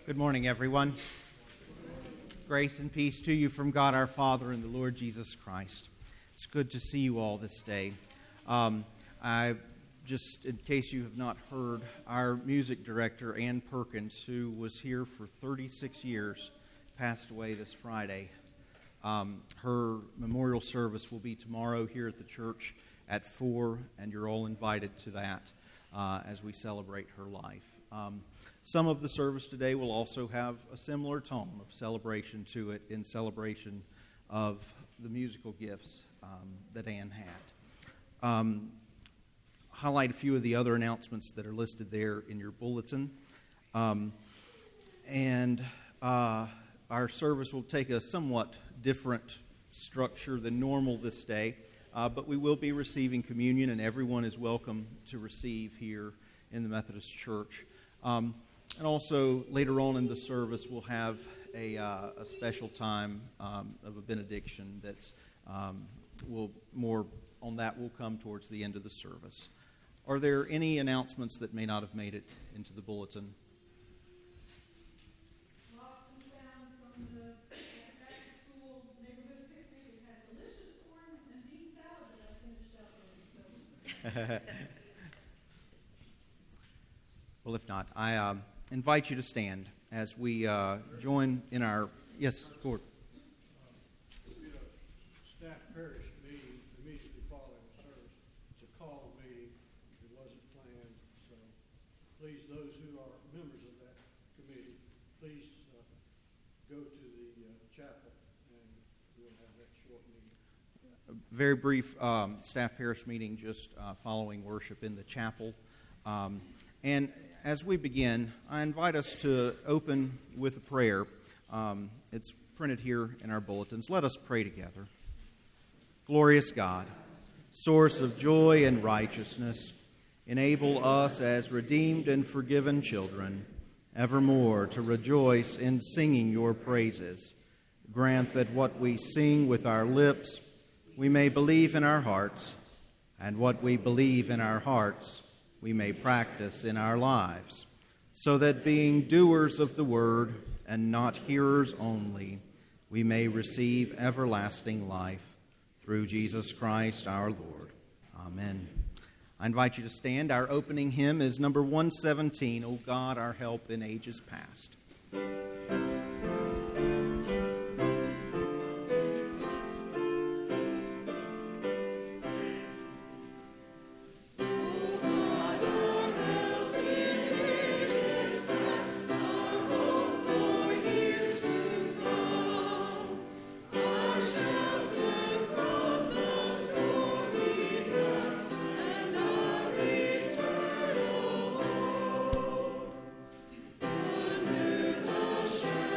Good morning, everyone. Grace and peace to you from God our Father and the Lord Jesus Christ. It's good to see you all this day. I just, in case you have not heard, our music director, Ann Perkins, who was here for 36 years, passed away this Friday. Her memorial service will be tomorrow here at the church at 4, and you're all invited to that as we celebrate her life. Some of the service today will also have a similar tone of celebration to it, in celebration of the musical gifts that Ann had. Highlight a few of the other announcements that are listed there in your bulletin. And our service will take a somewhat different structure than normal this day, but we will be receiving communion, and everyone is welcome to receive here in the Methodist Church. And also, later on in the service, we'll have a special time of a benediction that's more on that will come towards the end of the service. Are there any announcements that may not have made it into the bulletin? Lost and found from the back-to-school neighborhood picnic. It had delicious corn and bean salad that I finished up with. Well, if not, I invite you to stand as we join in our... Yes, Gord. We had a staff parish meeting immediately following the service. It's a call meeting. It wasn't planned. So please, those who are members of that committee, please go to the chapel and we'll have that short meeting. A very brief staff parish meeting just following worship in the chapel. And as we begin, I invite us to open with a prayer. It's printed here in our bulletins. Let us pray together. Glorious God, source of joy and righteousness, enable us as redeemed and forgiven children evermore to rejoice in singing your praises. Grant that what we sing with our lips we may believe in our hearts, and what we believe in our hearts we may practice in our lives, so that being doers of the word and not hearers only, we may receive everlasting life through Jesus Christ our Lord. Amen. I invite you to stand. Our opening hymn is number 117, O God, our help in ages past. Under the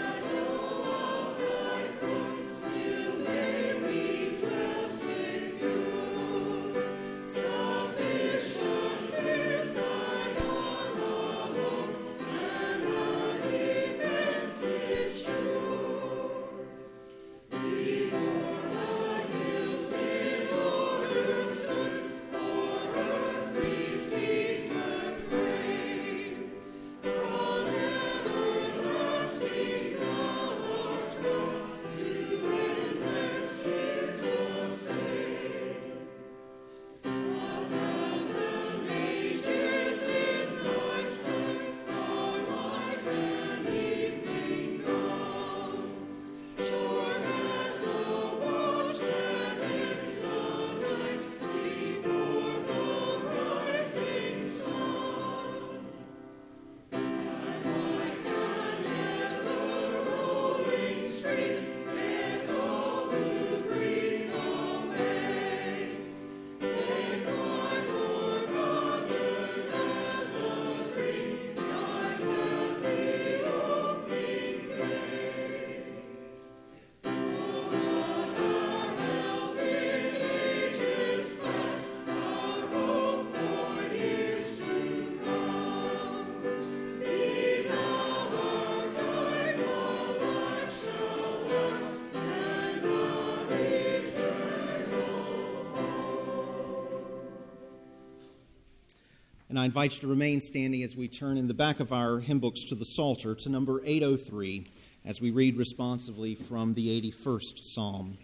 And I invite you to remain standing as we turn in the back of our hymn books to the Psalter, to number 803, as we read responsively from the 81st Psalm.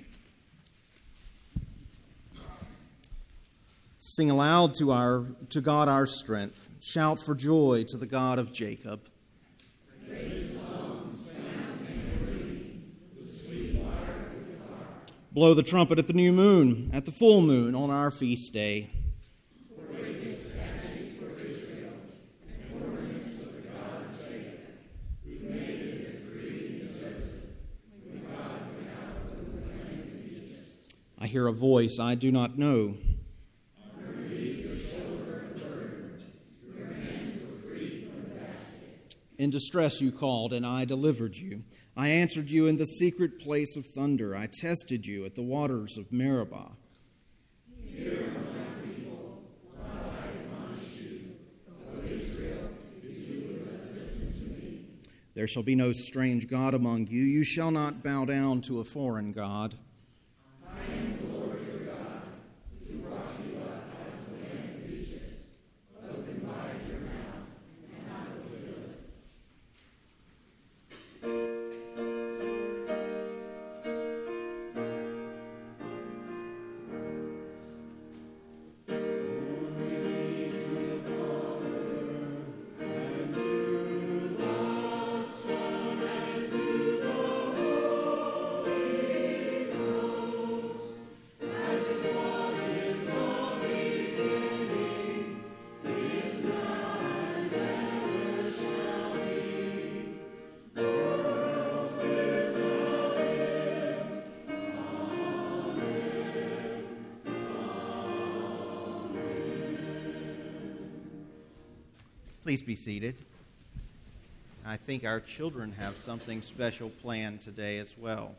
Sing aloud to God our strength. Shout for joy to the God of Jacob. Blow the trumpet at the new moon, at the full moon on our feast day. I hear a voice I do not know. In distress you called, and I delivered you. I answered you in the secret place of thunder. I tested you at the waters of Meribah. Hear, my people, while I admonish you, O Israel, if you would listen to me. There shall be no strange God among you. You shall not bow down to a foreign God. I am the Lord your God, who brought you up out of the land of Egypt. Open wide your mouth, and I will fill it. Please be seated. I think our children have something special planned today as well.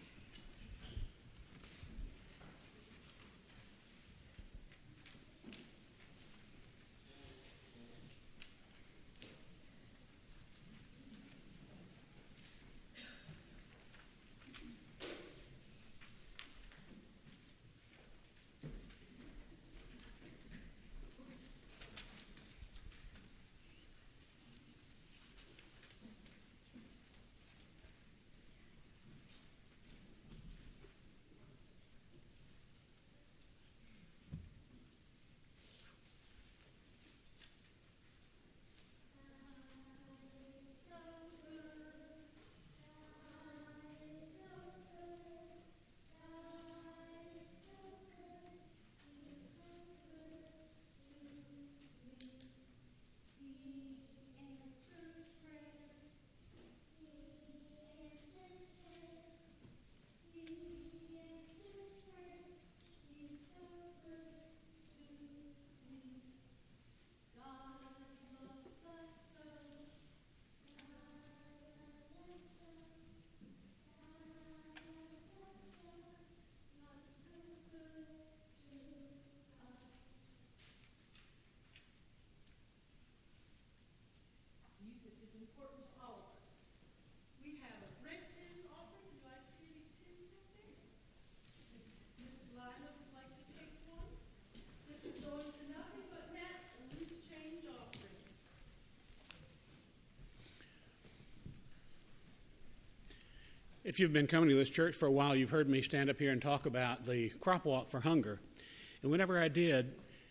If you've been coming to this church for a while, you've heard me stand up here and talk about the Crop Walk for Hunger. And whenever I did,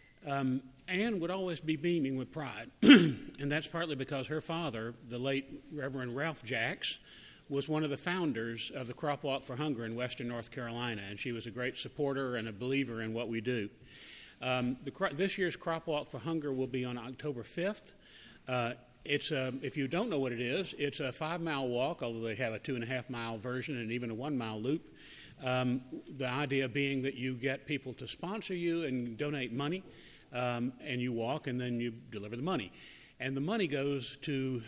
Ann would always be beaming with pride. And that's partly because her father, the late Reverend Ralph Jacks, was one of the founders of the Crop Walk for Hunger in western North Carolina. And she was a great supporter and a believer in what we do. This year's Crop Walk for Hunger will be on October 5th. If you don't know what it is, it's a 5-mile walk, although they have a 2.5-mile version and even a 1-mile loop. The idea being that you get people to sponsor you and donate money, and you walk and then you deliver the money. And the money goes to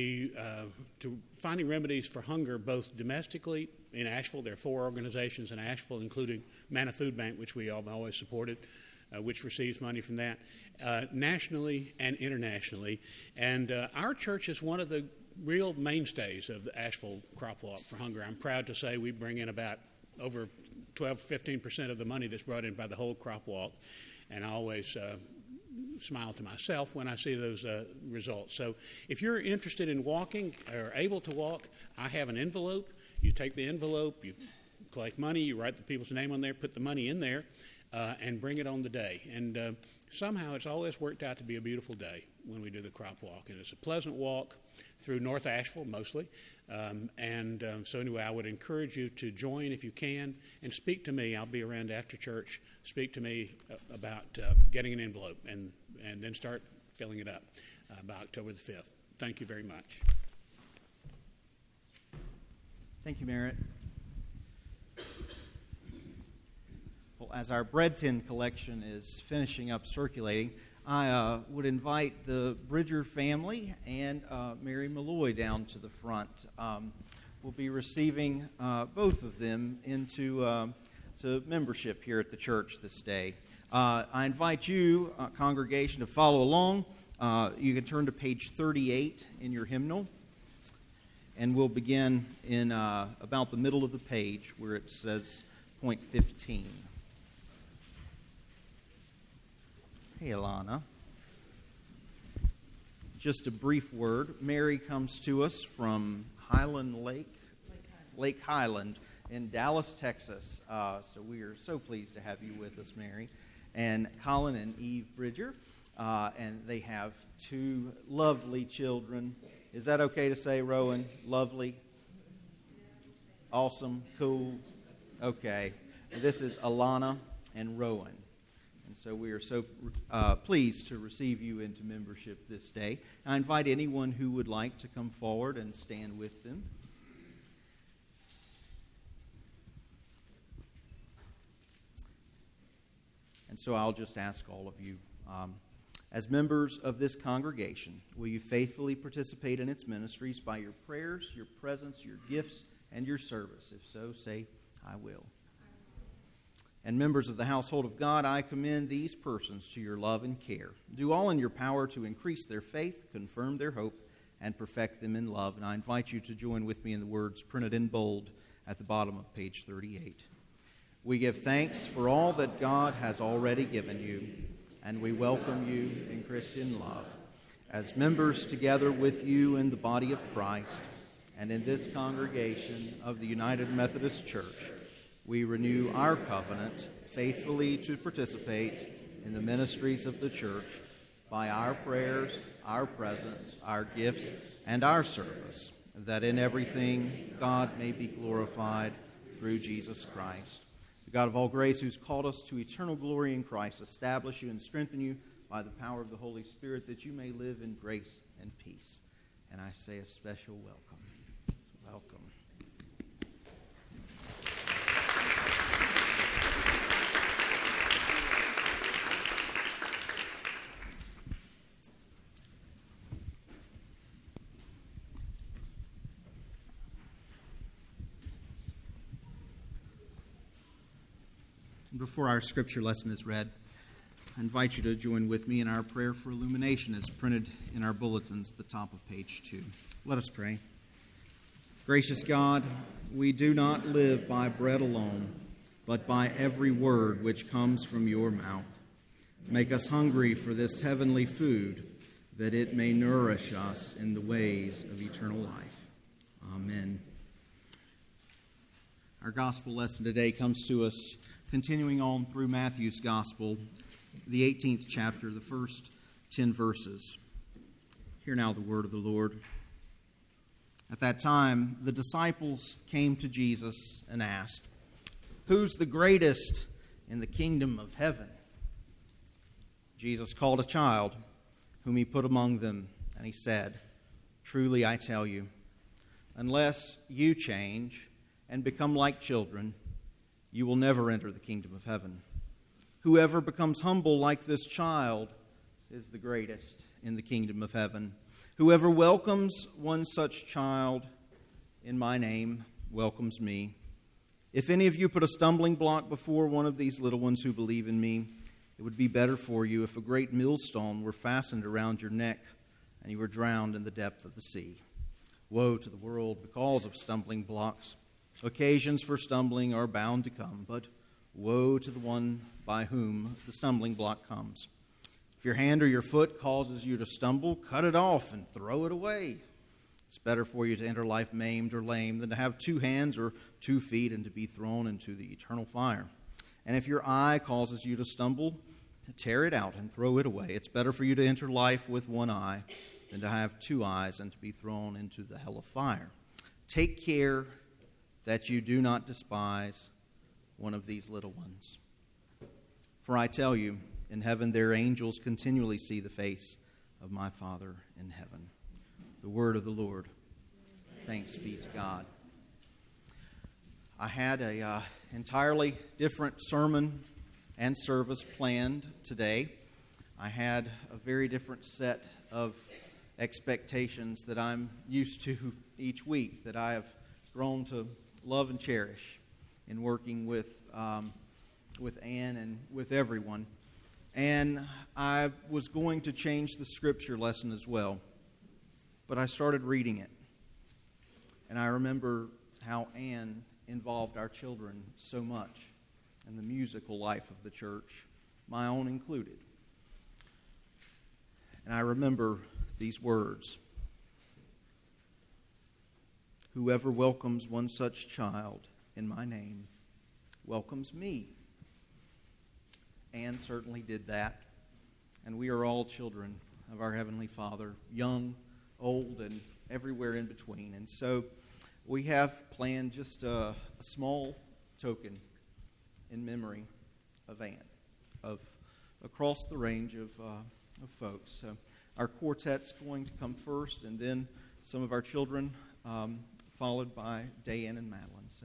to finding remedies for hunger, both domestically in Asheville. There are 4 organizations in Asheville, including Manna Food Bank, which we have always supported, which receives money from that, nationally and internationally. And our church is one of the real mainstays of the Asheville Crop Walk for Hunger. I'm proud to say we bring in about over 12-15% of the money that's brought in by the whole crop walk. And I always smile to myself when I see those results. So if you're interested in walking or able to walk, I have an envelope. You take the envelope, you collect money, you write the people's name on there, put the money in there, and bring it on the day. And somehow it's always worked out to be a beautiful day when we do the crop walk. And it's a pleasant walk through North Asheville mostly. So anyway, I would encourage you to join if you can and speak to me. I'll be around after church. Speak to me about getting an envelope and then start filling it up by October the 5th. Thank you very much. Thank you, Merritt. Well, as our bread tin collection is finishing up circulating, I would invite the Bridger family and Mary Malloy down to the front. We'll be receiving both of them into to membership here at the church this day. I invite you, congregation, to follow along. You can turn to page 38 in your hymnal, and we'll begin in about the middle of the page where it says point 15. Hey, Alana. Just a brief word. Mary comes to us from Lake Highland in Dallas, Texas. So we are so pleased to have you with us, Mary. And Colin and Eve Bridger. And they have two lovely children. Is that okay to say, Rowan? Lovely? Awesome? Cool? Okay. This is Alana and Rowan. And so we are so pleased to receive you into membership this day. I invite anyone who would like to come forward and stand with them. And so I'll just ask all of you, as members of this congregation, will you faithfully participate in its ministries by your prayers, your presence, your gifts, and your service? If so, say, I will. And members of the household of God, I commend these persons to your love and care. Do all in your power to increase their faith, confirm their hope, and perfect them in love. And I invite you to join with me in the words printed in bold at the bottom of page 38. We give thanks for all that God has already given you, and we welcome you in Christian love. As members together with you in the body of Christ and in this congregation of the United Methodist Church, we renew our covenant faithfully to participate in the ministries of the church by our prayers, our presence, our gifts, and our service, that in everything God may be glorified through Jesus Christ. The God of all grace, who's called us to eternal glory in Christ, establish you and strengthen you by the power of the Holy Spirit, that you may live in grace and peace. And I say a special welcome. Welcome. Before our scripture lesson is read, I invite you to join with me in our prayer for illumination as printed in our bulletins at the top of page 2. Let us pray. Gracious God, we do not live by bread alone, but by every word which comes from your mouth. Make us hungry for this heavenly food, that it may nourish us in the ways of eternal life. Amen. Our gospel lesson today comes to us continuing on through Matthew's Gospel, the 18th chapter, the first 10 verses. Hear now the word of the Lord. At that time, the disciples came to Jesus and asked, "Who's the greatest in the kingdom of heaven?" Jesus called a child, whom he put among them, and he said, "Truly I tell you, unless you change and become like children, you will never enter the kingdom of heaven. Whoever becomes humble like this child is the greatest in the kingdom of heaven. Whoever welcomes one such child in my name welcomes me. If any of you put a stumbling block before one of these little ones who believe in me, it would be better for you if a great millstone were fastened around your neck and you were drowned in the depth of the sea. Woe to the world because of stumbling blocks. Occasions for stumbling are bound to come, but woe to the one by whom the stumbling block comes. If your hand or your foot causes you to stumble, cut it off and throw it away. It's better for you to enter life maimed or lame than to have 2 hands or 2 feet and to be thrown into the eternal fire. And if your eye causes you to stumble, tear it out and throw it away. It's better for you to enter life with 1 eye than to have 2 eyes and to be thrown into the hell of fire. Take care that you do not despise one of these little ones. For I tell you, in heaven their angels continually see the face of my Father in heaven. The word of the Lord. Thanks be to God. I had a entirely different sermon and service planned today. I had a very different set of expectations that I'm used to each week, that I have grown to love and cherish in working with Ann and with everyone. And I was going to change the scripture lesson as well, but I started reading it. And I remember how Ann involved our children so much in the musical life of the church, my own included. And I remember these words: whoever welcomes one such child in my name welcomes me. Anne certainly did that. And we are all children of our Heavenly Father, young, old, and everywhere in between. And so we have planned just a small token in memory of Anne, of across the range of folks. So our quartet's going to come first, and then some of our children, followed by Dayan and Madeline. So.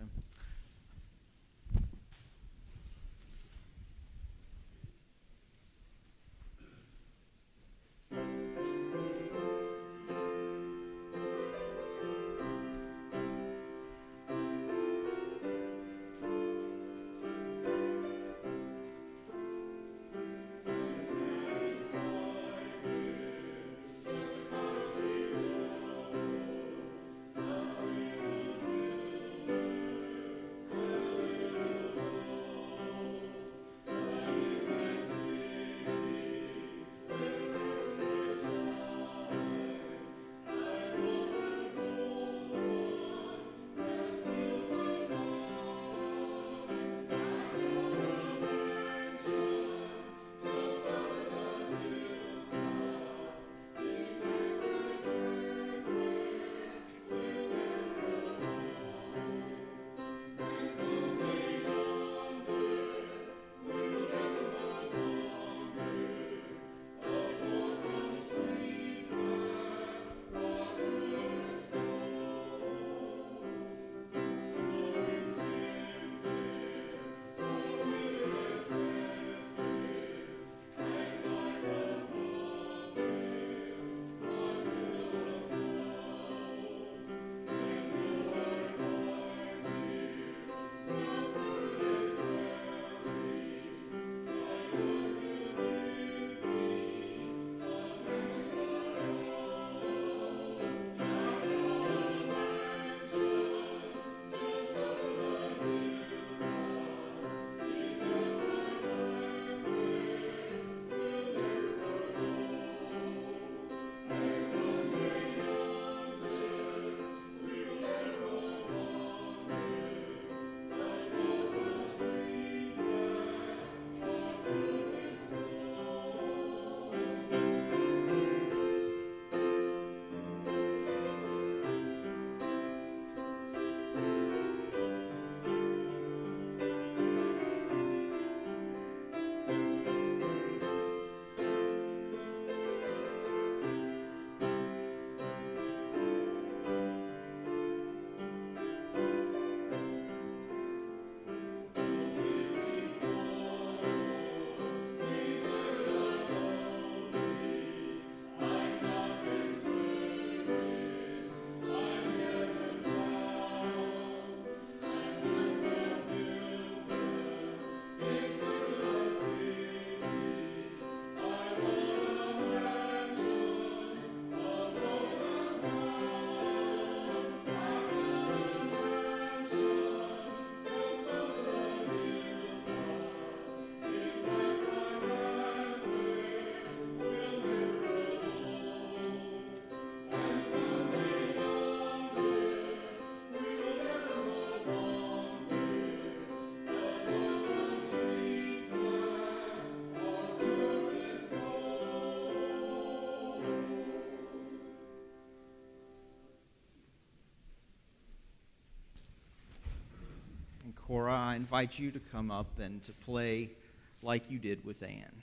Cora, I invite you to come up and to play like you did with Anne.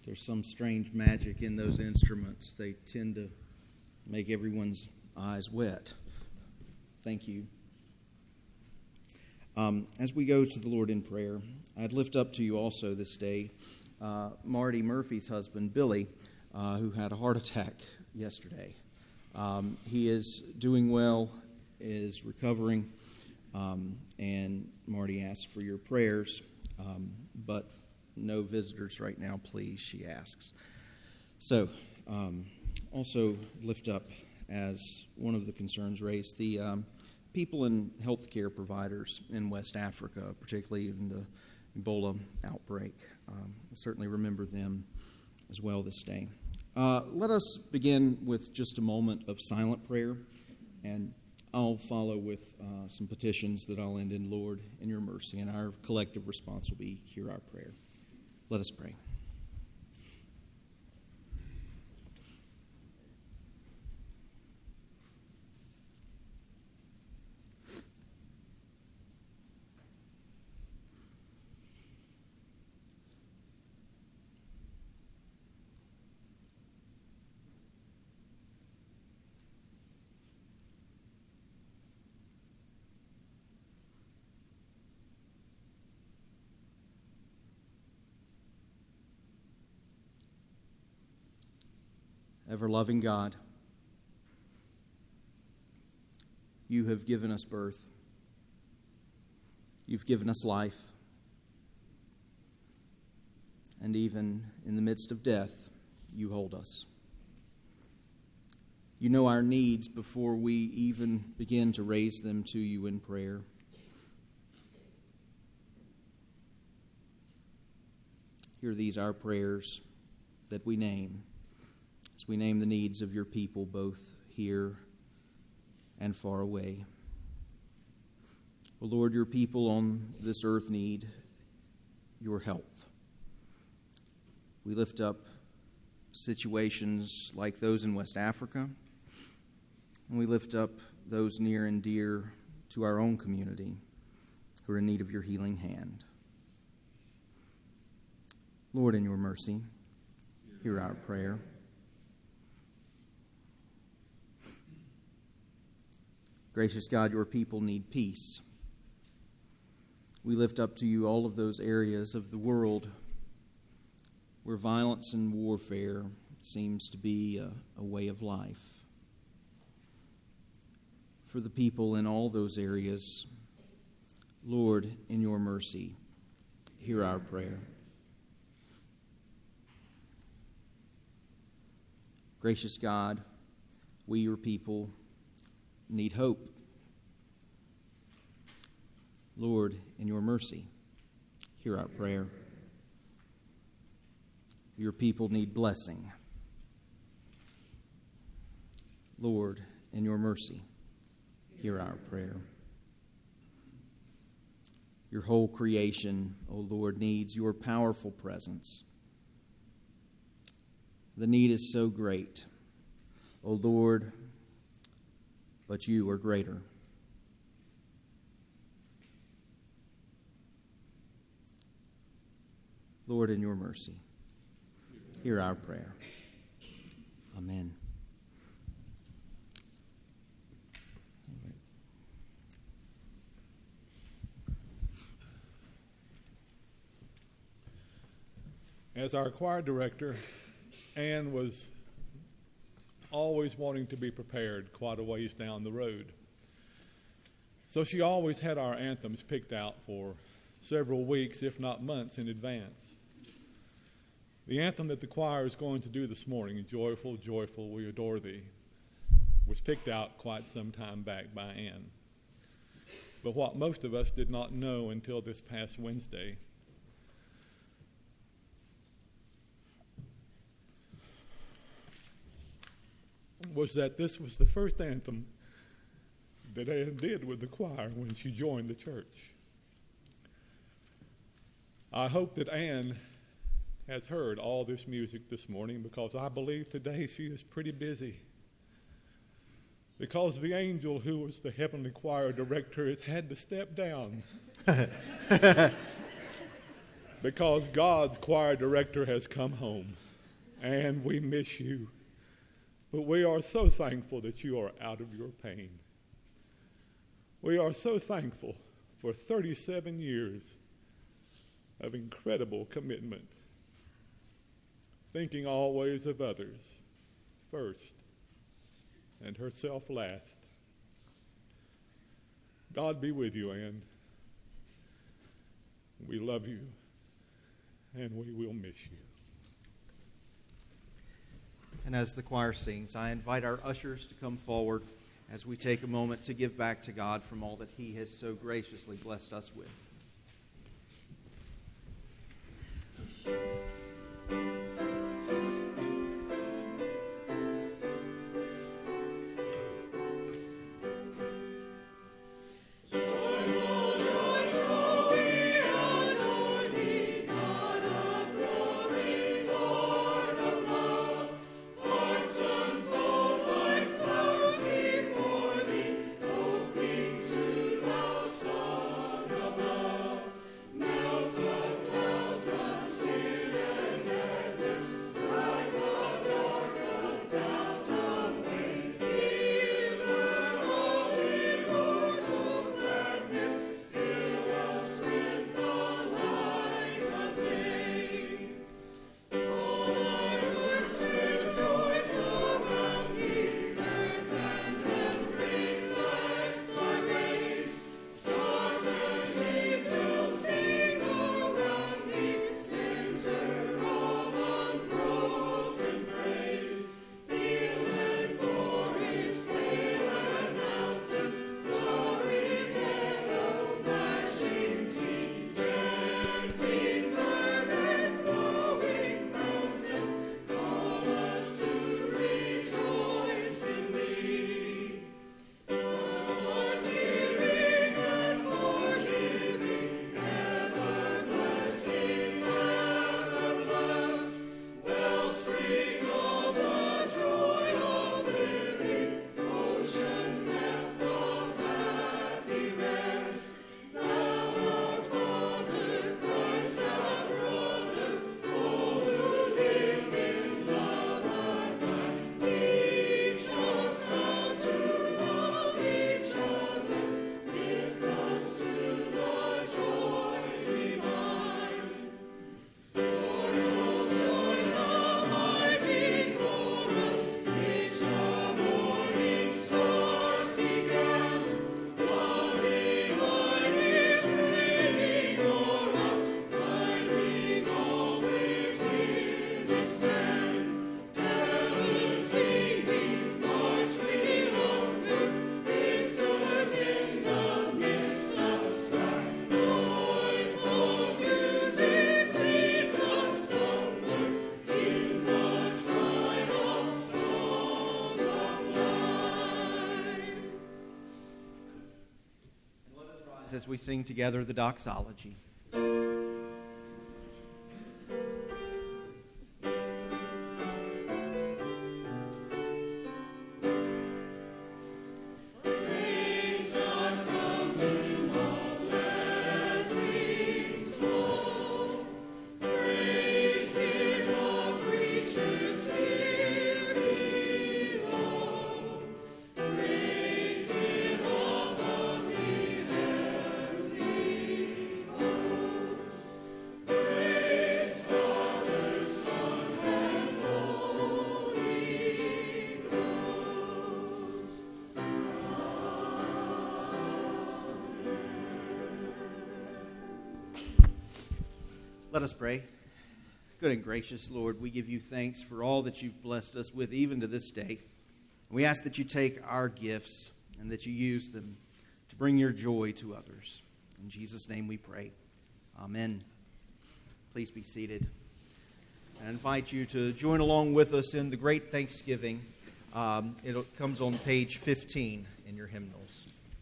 There's some strange magic in those instruments. They tend to make everyone's eyes wet. Thank you. As we go to the Lord in prayer, I'd lift up to you also this day Marty Murphy's husband, Billy, who had a heart attack yesterday. He is doing well, is recovering, and Marty asked for your prayers, but no visitors right now, please, she asks. So, also lift up as one of the concerns raised, the people in healthcare providers in West Africa, particularly in the Ebola outbreak. We'll certainly remember them as well this day. Let us begin with just a moment of silent prayer, and I'll follow with some petitions that I'll end in, Lord, in your mercy, and our collective response will be, hear our prayer. Let us pray. Ever-loving God, you have given us birth. You've given us life. And even in the midst of death, you hold us. You know our needs before we even begin to raise them to you in prayer. Hear these our prayers that we name, as we name the needs of your people both here and far away. O Lord, your people on this earth need your help. We lift up situations like those in West Africa, and we lift up those near and dear to our own community who are in need of your healing hand. Lord, in your mercy, hear our prayer. Gracious God, your people need peace. We lift up to you all of those areas of the world where violence and warfare seems to be a way of life. For the people in all those areas, Lord, in your mercy, hear our prayer. Gracious God, we, your people, need hope. Lord, in your mercy, hear our prayer. Your people need blessing. Lord, in your mercy, hear our prayer. Your whole creation, O Lord, needs your powerful presence. The need is so great, O Lord, but you are greater. Lord, in your mercy, hear our prayer. Amen. As our choir director, Ann was always wanting to be prepared quite a ways down the road. So she always had our anthems picked out for several weeks, if not months, in advance. The anthem that the choir is going to do this morning, Joyful, Joyful, We Adore Thee, was picked out quite some time back by Ann. But what most of us did not know until this past Wednesday was that this was the first anthem that Ann did with the choir when she joined the church. I hope that Ann has heard all this music this morning, because I believe today she is pretty busy. Because the angel who was the heavenly choir director has had to step down. because God's choir director has come home, and we miss you. But we are so thankful that you are out of your pain. We are so thankful for 37 years of incredible commitment, thinking always of others first and herself last. God be with you, Ann. We love you, and we will miss you. And as the choir sings, I invite our ushers to come forward as we take a moment to give back to God from all that He has so graciously blessed us with. As we sing together the doxology. Let us pray. Good and gracious Lord, we give you thanks for all that you've blessed us with even to this day. We ask that you take our gifts and that you use them to bring your joy to others. In Jesus' name we pray. Amen. Please be seated. I invite you to join along with us in the Great Thanksgiving. It comes on page 15 in your hymnals.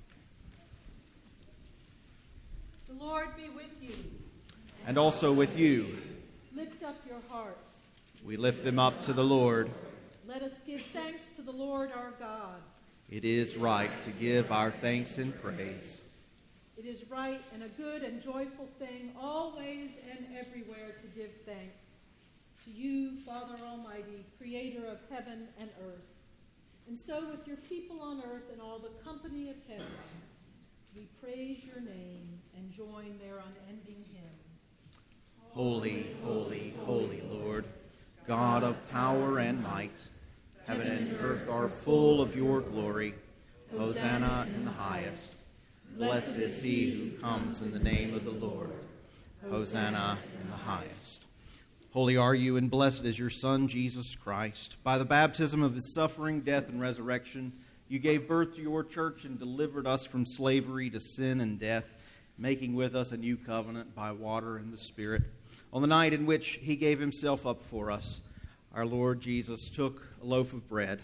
The Lord be with you. And also with you. Lift up your hearts. We lift them up to the Lord. Let us give thanks to the Lord our God. It is right to give our thanks and praise. It is right and a good and joyful thing, always and everywhere to give thanks. To you, Father Almighty, creator of heaven and earth. And so with your people on earth and all the company of heaven, we praise your name and join their unending hymn. Holy, holy, holy Lord, God of power and might, heaven and earth are full of your glory. Hosanna in the highest. Blessed is he who comes in the name of the Lord. Hosanna in the highest. Holy are you, and blessed is your Son, Jesus Christ. By the baptism of his suffering, death, and resurrection, you gave birth to your church and delivered us from slavery to sin and death, making with us a new covenant by water and the Spirit. On the night in which he gave himself up for us, our Lord Jesus took a loaf of bread.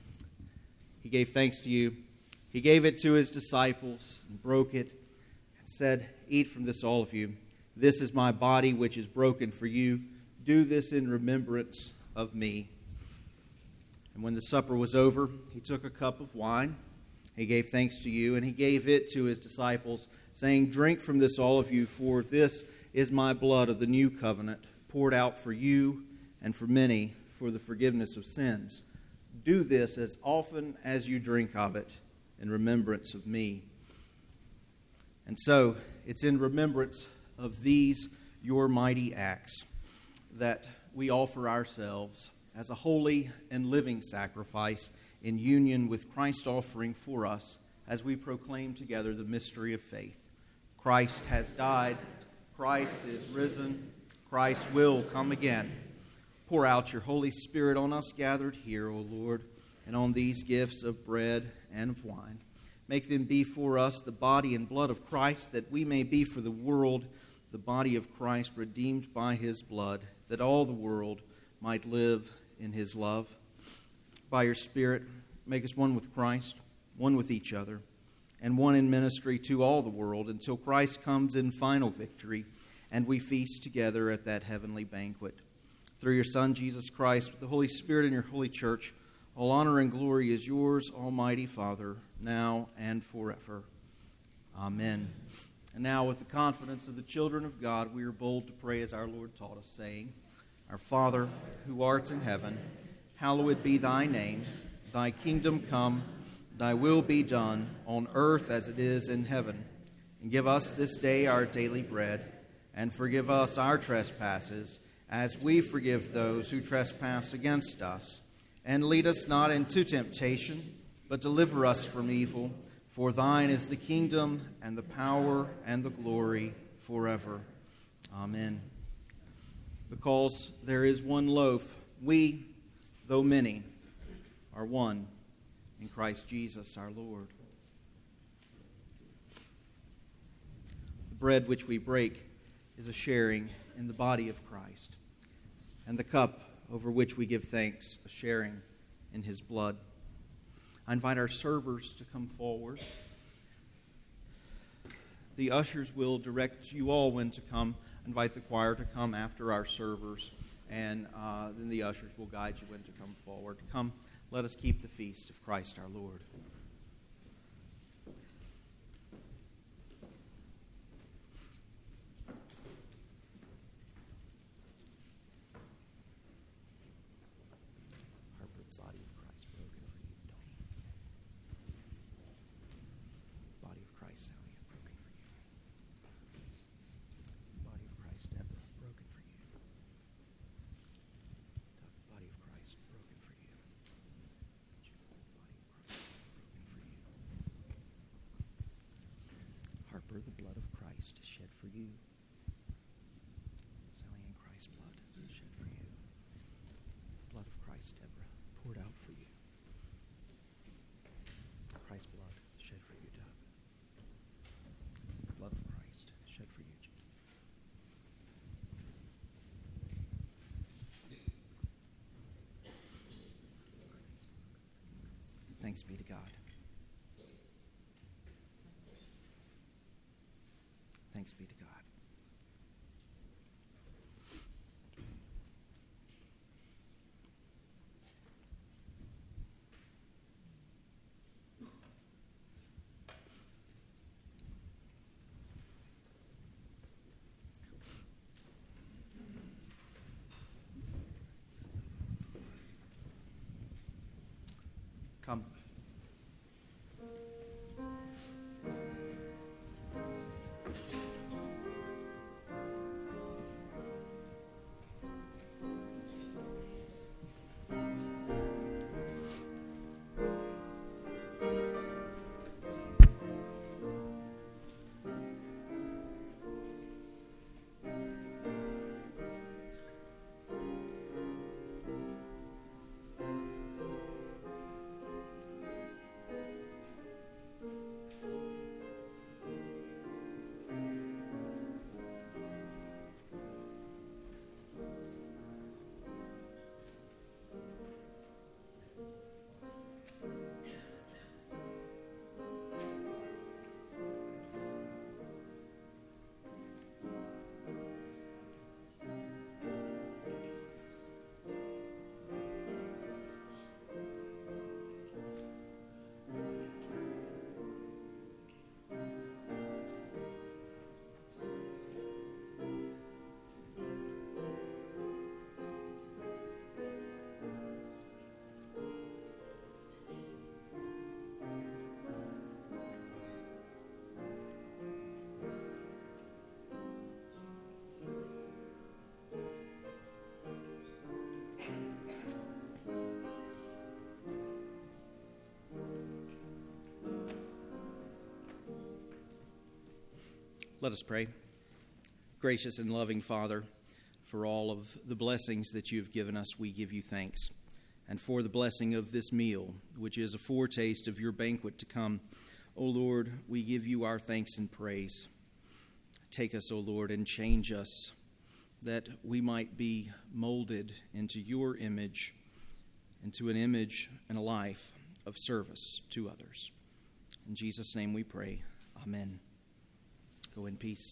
He gave thanks to you. He gave it to his disciples and broke it and said, "Eat from this, all of you. This is my body, which is broken for you. Do this in remembrance of me." And when the supper was over, he took a cup of wine. He gave thanks to you, and he gave it to his disciples, saying, "Drink from this, all of you, for this is my blood of the new covenant, poured out for you and for many for the forgiveness of sins. Do this as often as you drink of it in remembrance of me." And so, it's in remembrance of these, your mighty acts, that we offer ourselves as a holy and living sacrifice in union with Christ's offering for us as we proclaim together the mystery of faith. Christ has died. Christ is risen. Christ will come again. Pour out your Holy Spirit on us gathered here, O Lord, and on these gifts of bread and of wine. Make them be for us the body and blood of Christ, that we may be for the world the body of Christ, redeemed by his blood, that all the world might live in his love. By your Spirit, make us one with Christ, one with each other, and one in ministry to all the world, until Christ comes in final victory, and we feast together at that heavenly banquet. Through your Son, Jesus Christ, with the Holy Spirit and your holy church, all honor and glory is yours, Almighty Father, now and forever. Amen. And now, with the confidence of the children of God, we are bold to pray as our Lord taught us, saying, Our Father, who art in heaven, hallowed be thy name. Thy kingdom come, thy will be done, on earth as it is in heaven. And give us this day our daily bread, and forgive us our trespasses, as we forgive those who trespass against us. And lead us not into temptation, but deliver us from evil. For thine is the kingdom, and the power, and the glory, forever. Amen. Because there is one loaf, we, though many, are one in Christ Jesus our Lord. The bread which we break is a sharing in the body of Christ, and the cup over which we give thanks, a sharing in his blood. I invite our servers to come forward. The ushers will direct you all when to come. Invite the choir to come after our servers, and then the ushers will guide you when to come forward. Come, let us keep the feast of Christ our Lord. The blood of Christ shed for you. Sally Ann Christ's blood shed for you. The blood of Christ, Deborah, poured out for you. Christ's blood shed for you, Doug. The blood of Christ shed for you, Jim. Thanks be to God. Thanks be to God. Come. Let us pray. Gracious and loving Father, for all of the blessings that you have given us, we give you thanks. And for the blessing of this meal, which is a foretaste of your banquet to come, O Lord, we give you our thanks and praise. Take us, O Lord, and change us, that we might be molded into your image, into an image and a life of service to others. In Jesus' name we pray. Amen. Go in peace.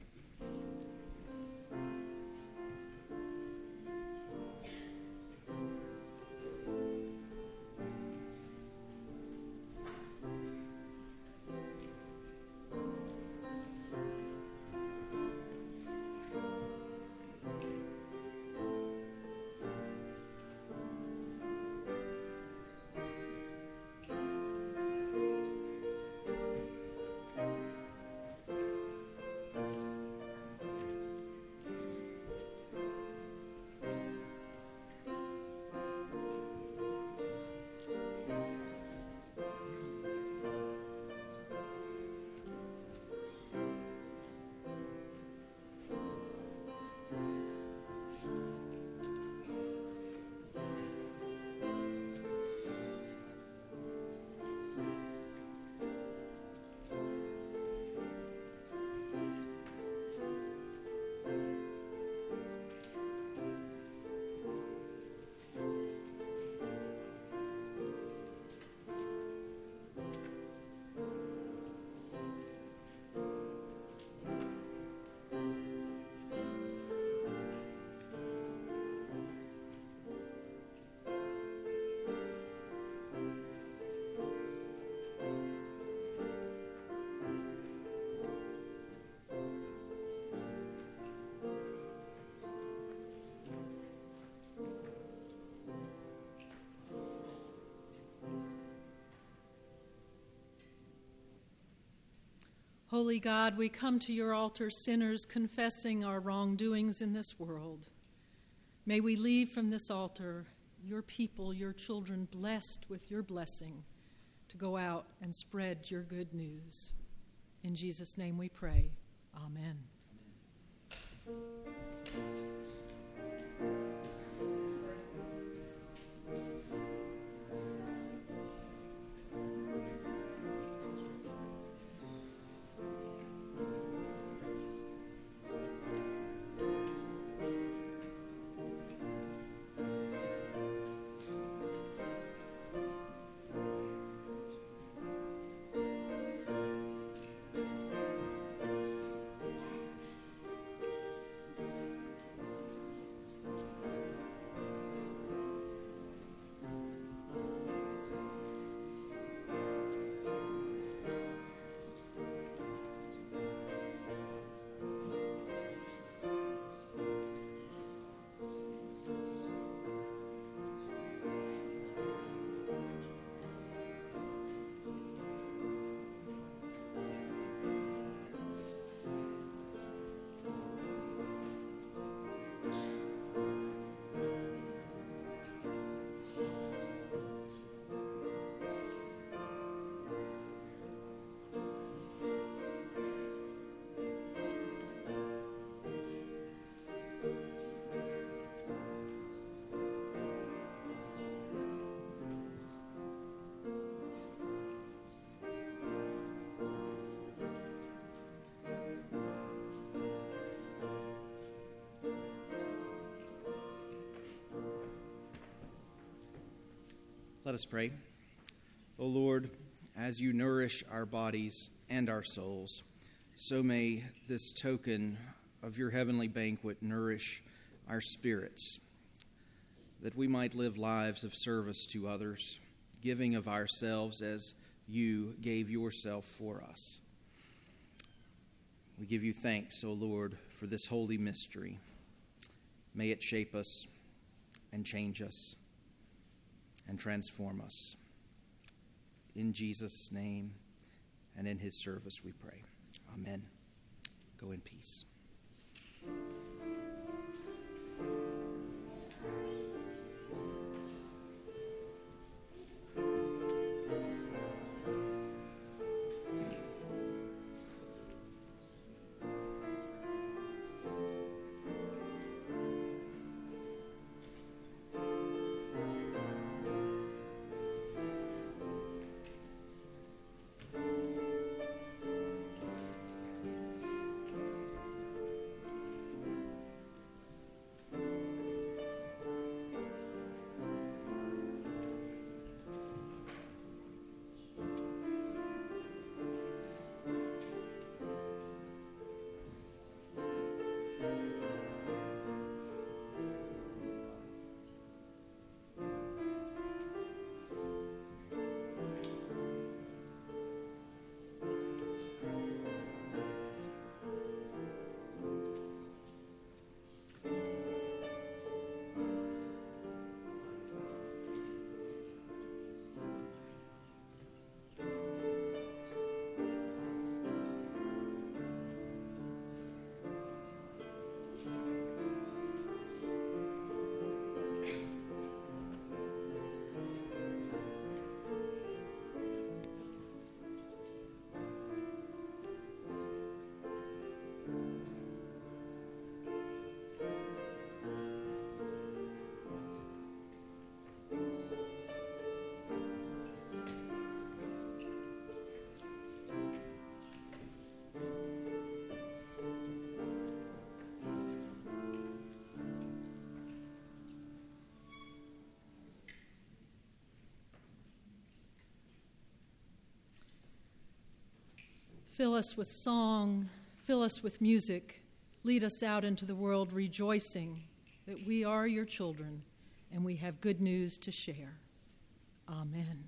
Holy God, we come to your altar sinners, confessing our wrongdoings in this world. May we leave from this altar your people, your children, blessed with your blessing to go out and spread your good news. In Jesus' name we pray. Amen. Let us pray. O Lord, as you nourish our bodies and our souls, so may this token of your heavenly banquet nourish our spirits, that we might live lives of service to others, giving of ourselves as you gave yourself for us. We give you thanks, O Lord, for this holy mystery. May it shape us and change us and transform us. In Jesus' name and in his service we pray. Amen. Go in peace. Fill us with song, fill us with music, lead us out into the world rejoicing that we are your children and we have good news to share. Amen.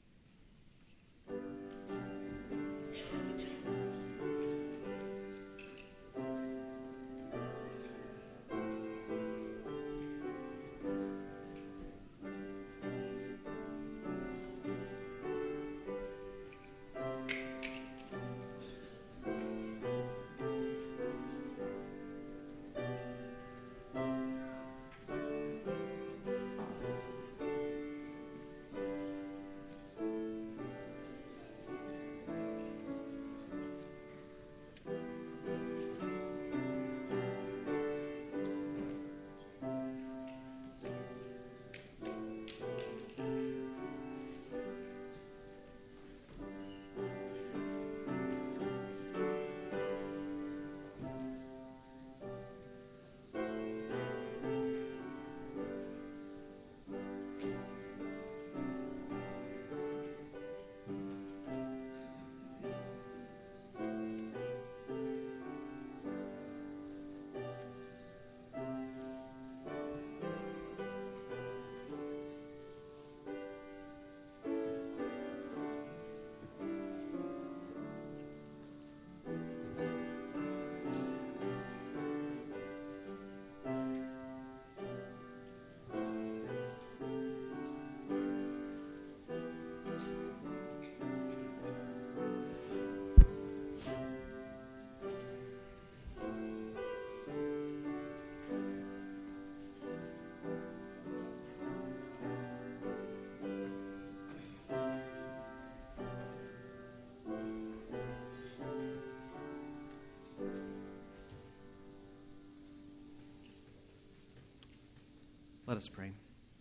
Let us pray.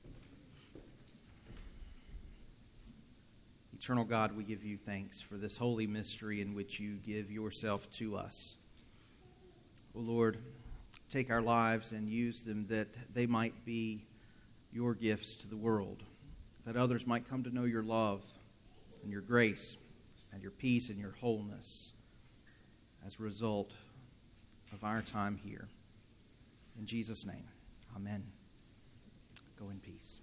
Eternal God, we give you thanks for this holy mystery in which you give yourself to us. O Lord, take our lives and use them that they might be your gifts to the world, that others might come to know your love and your grace and your peace and your wholeness as a result of our time here. In Jesus' name, amen. Go in peace.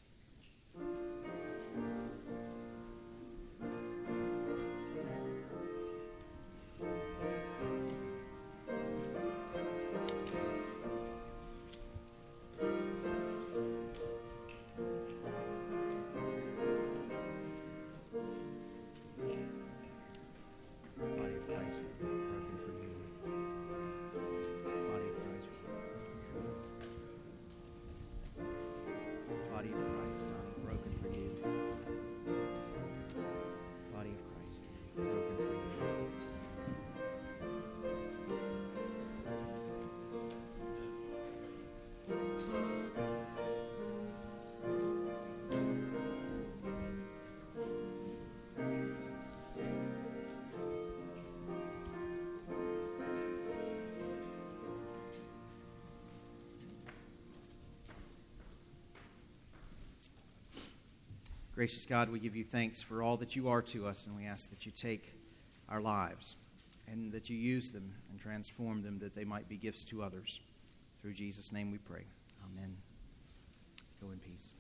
Gracious God, we give you thanks for all that you are to us, and we ask that you take our lives and that you use them and transform them that they might be gifts to others. Through Jesus' name we pray. Amen. Go in peace.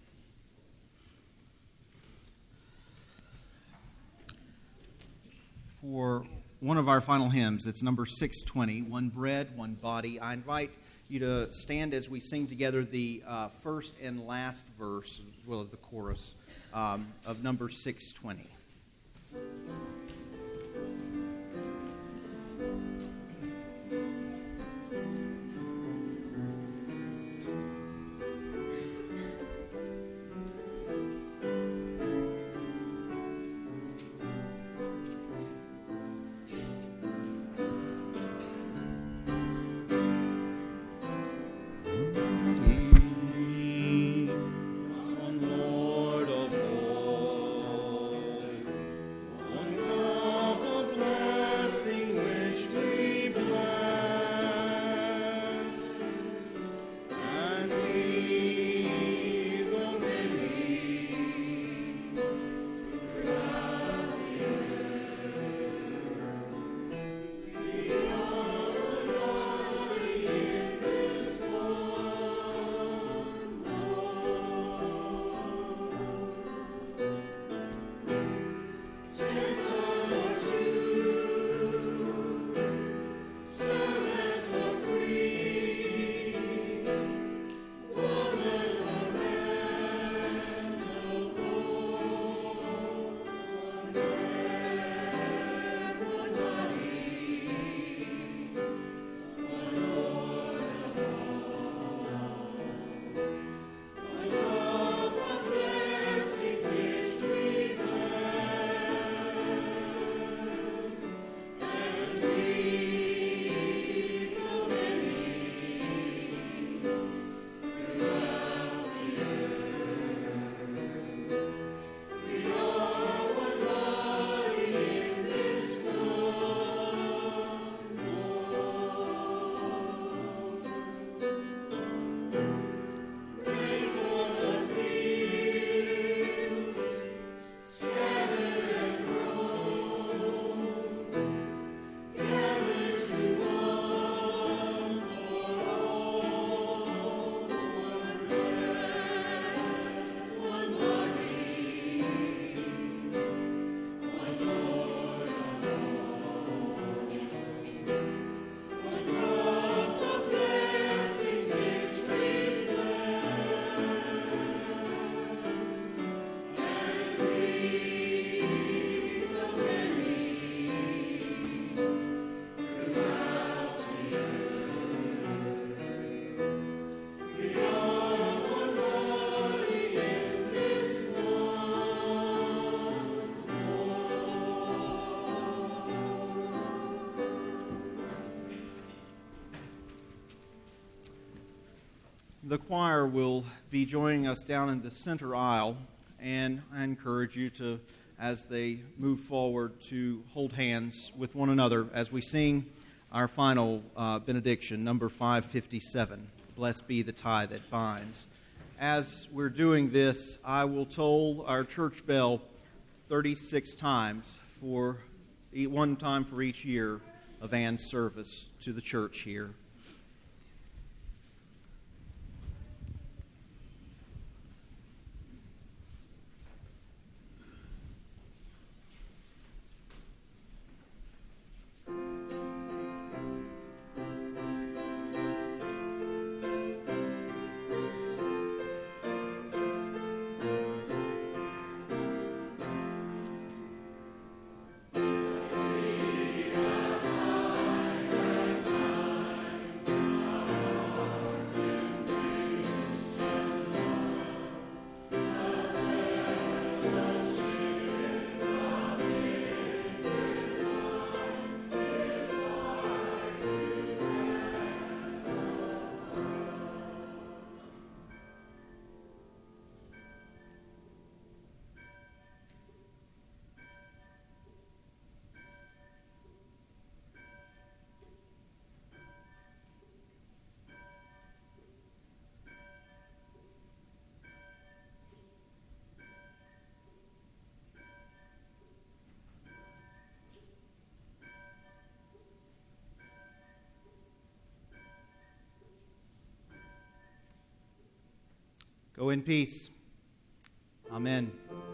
For one of our final hymns, it's number 620, One Bread, One Body. I invite you to stand as we sing together the first and last verse, as well as the chorus, of number 620. The choir will be joining us down in the center aisle, and I encourage you to, as they move forward, to hold hands with one another as we sing our final benediction, number 557, Blessed be the tie that binds. as we're doing this, I will toll our church bell 36 times, for one time for each year of Ann's service to the church here. Go in peace. Amen.